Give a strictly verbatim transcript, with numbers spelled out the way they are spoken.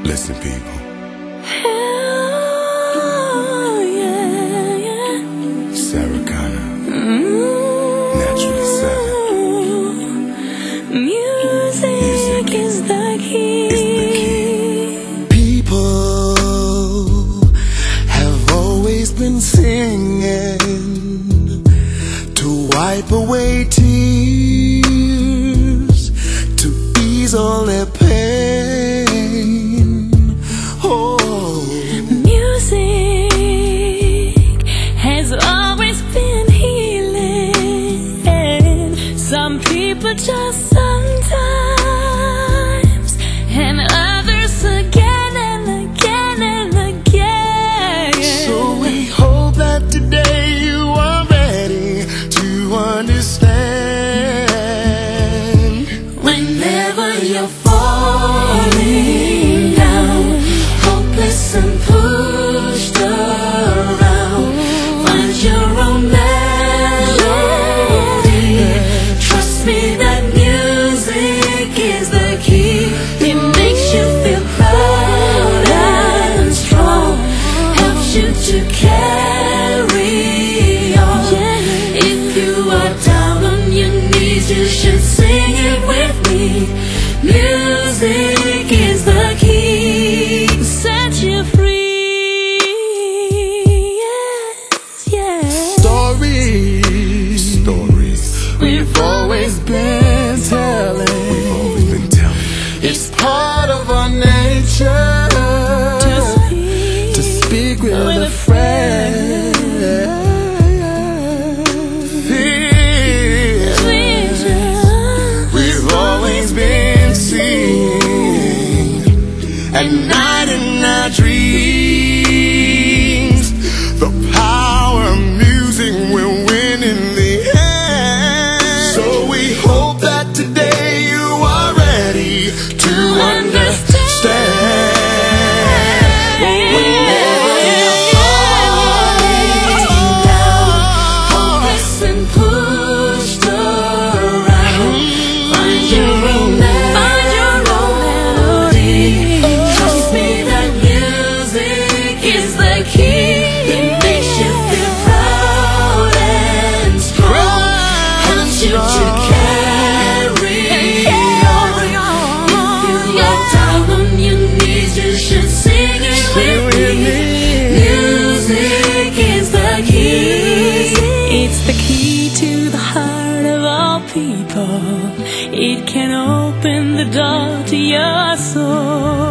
Listen, people. Oh, yeah, yeah. Sarah Connor, Mm-hmm. Naturally Seven. Music, Music is the key. Is the key. People have always been singing to wipe away tears, to ease all their pain. Oh, music has always been healing. Some people just sometimes, and others again and again and again. so we hope that today you are ready to understand. Whenever you're falling down, hopeless and pushed around, find your own melody. Trust me that music is the key. It makes you feel proud and strong, helps you to carry on. If you are down on your knees, you should sing it with me. Music is the key, set you free. Yes, yes. Stories, Stories we've always been telling. we've always been telling. It's part of our nature To speak, to speak with, with a a friend. Fear vision. we've always been seeing at night in our dreams. The power of music will win in the end. So we hope that today you are ready to understand. Whenever you're falling down, Hopeless and pushed around, find your own melody. Trust me that music is the key. It makes you feel proud and strong, helps you to carry on. If you are down on your knees, you should sing it with me. Music is the key. It's the key to the heart of all people. It can open the door to your soul.